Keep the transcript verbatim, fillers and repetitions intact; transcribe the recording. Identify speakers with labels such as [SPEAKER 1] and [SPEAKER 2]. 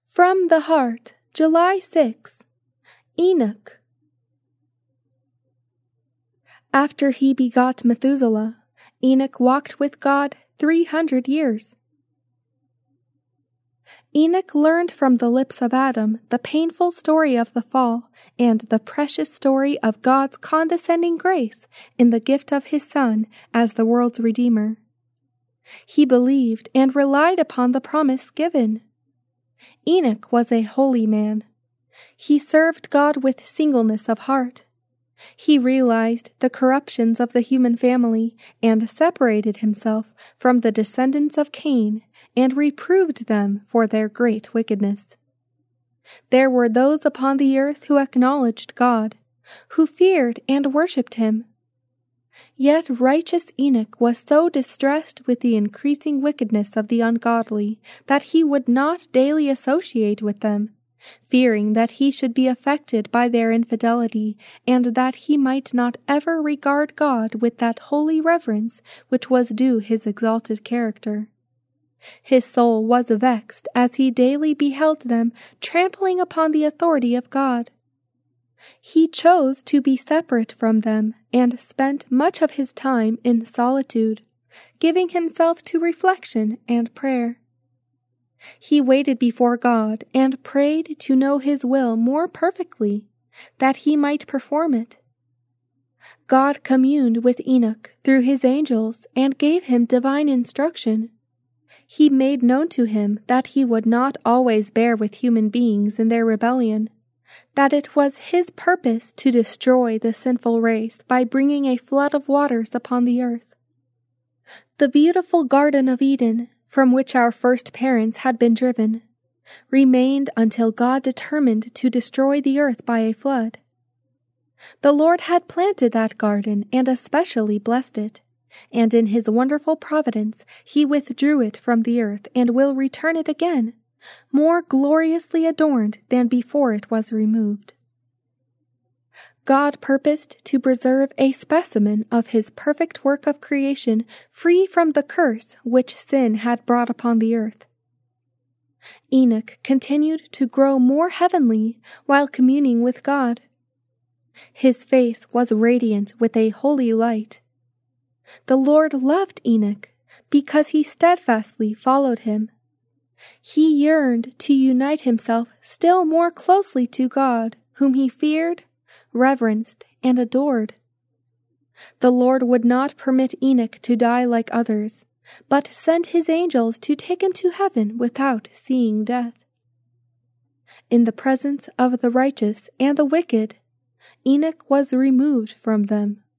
[SPEAKER 1] From the Heart, July sixth. Enoch. After he begot Methuselah, Enoch walked with God three hundred years. Enoch learned from the lips of Adam the painful story of the fall and the precious story of God's condescending grace in the gift of his Son as the world's Redeemer. He believed and relied upon the promise given. Enoch was a holy man. He served God with singleness of heart. He realized the corruptions of the human family and separated himself from the descendants of Cain and reproved them for their great wickedness. There were those upon the earth who acknowledged God, who feared and worshipped him. Yet righteous Enoch was so distressed with the increasing wickedness of the ungodly that he would not daily associate with them, fearing that he should be affected by their infidelity and that he might not ever regard God with that holy reverence which was due his exalted character. His soul was vexed as he daily beheld them trampling upon the authority of God. He chose to be separate from them and spent much of his time in solitude, giving himself to reflection and prayer. He waited before God and prayed to know his will more perfectly, that he might perform it. God communed with Enoch through his angels and gave him divine instruction. He made known to him that he would not always bear with human beings in their rebellion, that it was his purpose to destroy the sinful race by bringing a flood of waters upon the earth. The beautiful Garden of Eden, from which our first parents had been driven, remained until God determined to destroy the earth by a flood. The Lord had planted that garden and especially blessed it, and in his wonderful providence he withdrew it from the earth and will return it again, more gloriously adorned than before it was removed. God purposed to preserve a specimen of his perfect work of creation free from the curse which sin had brought upon the earth. Enoch continued to grow more heavenly while communing with God. His face was radiant with a holy light. The Lord loved Enoch because he steadfastly followed him. He yearned to unite himself still more closely to God, whom he feared, reverenced, and adored. The Lord would not permit Enoch to die like others, but sent his angels to take him to heaven without seeing death. In the presence of the righteous and the wicked, Enoch was removed from them.